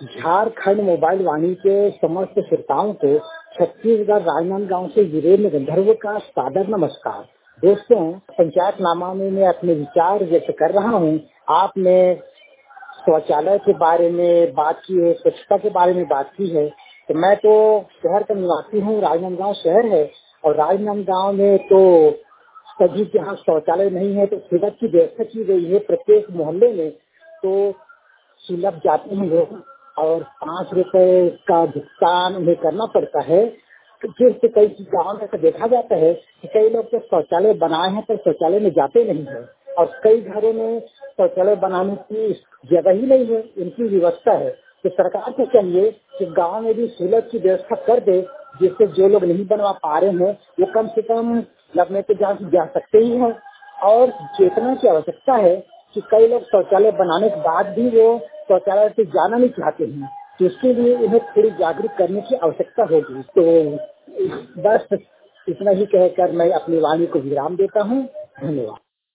Jharkhand mobile वाणी के समस्त श्रोताओं को छत्तीसगढ़ राजनांदगांव से वीरेंद्र गंधर्व का सादर नमस्कार। दोस्तों, पंचायत नामा में मैं अपने विचार व्यक्त कर रहा हूँ। आपने शौचालय के बारे में बात की है, स्वच्छता के बारे में बात की है। तो मैं तो शहर का निवासी हूँ, राजनांदगांव शहर है और राजनांदगांव में तो सभी जहाँ शौचालय नहीं है तो सुलभ की व्यवस्था की गई है। प्रत्येक मोहल्ले में तो सुलभ जाते हैं लोग और 5 रुपए का भुगतान उन्हें करना पड़ता है। जिससे कई गाँव में ऐसा देखा जाता है कि कई लोग तो शौचालय बनाए हैं पर शौचालय में जाते नहीं है और कई घरों में शौचालय बनाने की जगह ही नहीं है, इनकी व्यवस्था है। तो सरकार को चाहिए कि गांव में भी सुलभ की व्यवस्था कर दे, जिससे जो लोग नहीं बनवा पा रहे हैं वो कम से कम लगने तो जा सकते ही हैं। और चेतना की आवश्यकता है कि कई लोग शौचालय बनाने के बाद भी वो शौचालय से जाना नहीं चाहते हैं, तो इसके लिए उन्हें थोड़ी जागरूक करने की आवश्यकता होगी। तो बस इतना ही कहकर मैं अपनी वाणी को विराम देता हूँ। धन्यवाद।